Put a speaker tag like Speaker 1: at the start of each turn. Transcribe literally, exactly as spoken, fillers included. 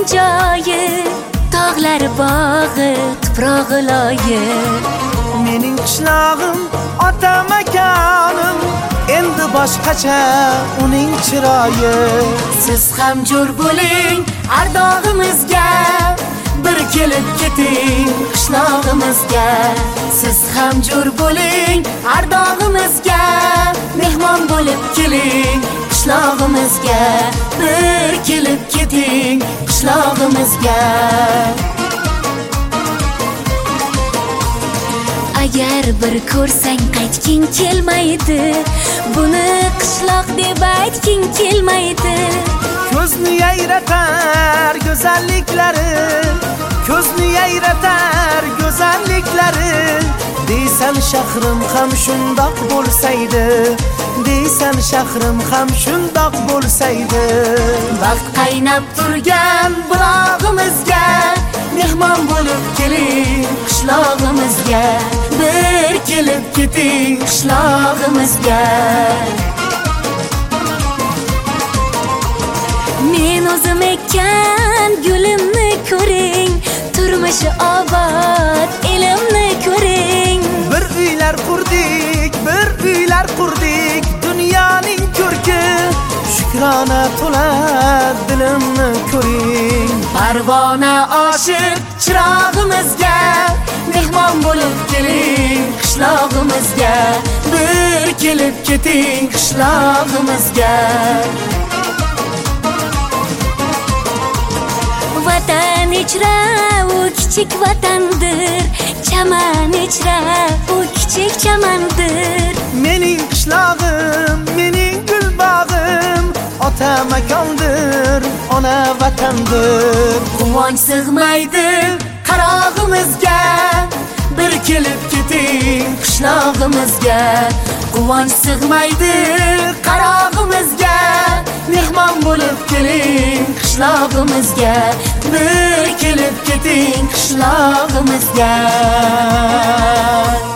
Speaker 1: joyi, tog'lar bog'i, tuprog'i loyi.
Speaker 2: Mening qishlog'im, ota makanim, endi boshqacha uning chiroyi.
Speaker 1: Siz ham jo'r bo'ling ardog'imizga, bir kelib keting qishlog'imizga. Siz ham jo'r bo'ling ardog'imizga, mehmon bo'lib keling qishlog'imizga. Bir kelib keting qishlog'imizga. Agar bir ko'rsang qaytging kelmaydi, buni qishloq deb aytging kelmaydi.
Speaker 2: Ko'zni yayratar go'zalliklari, ko'zni yayratar go'zalliklari. Deysan shahrim ham shundoq bo'lsaydi, deysan shahrim ham shundoq bo'lsaydi.
Speaker 1: Vaqt qaynab turgan bulog'imizga, mehmon bo'lib keling qishlog'imizga. Bir kelib keting qishlog'imizga. Men o'zim ekkan gulimni ko'ring, turmushi obod elimni ko'ring.
Speaker 2: Bir uylar qurdik, bir uylar qurdik, dunyoning ko'rki shukrona to'la dilimni ko'ring.
Speaker 1: Parvona oshiq chirog'imizga, mehmon bo'lib keling qishlog'imizga. Bir kelib keting qishlog'imizga. Vatan ichra u kichik vatandir, chaman ichra u kichik chamandir.
Speaker 2: Mening qishlog'im, mening gul bog'im, ota makondir, ona vatandir.
Speaker 1: Quvonch sig'maydi qarog'imizga, bir kelib keting qishlog'imizga. Quvonch sig'maydi qarog'imizga, mehmon bo'lib keling qishlog'imizga. Bir kelib keting qishlog'imizga.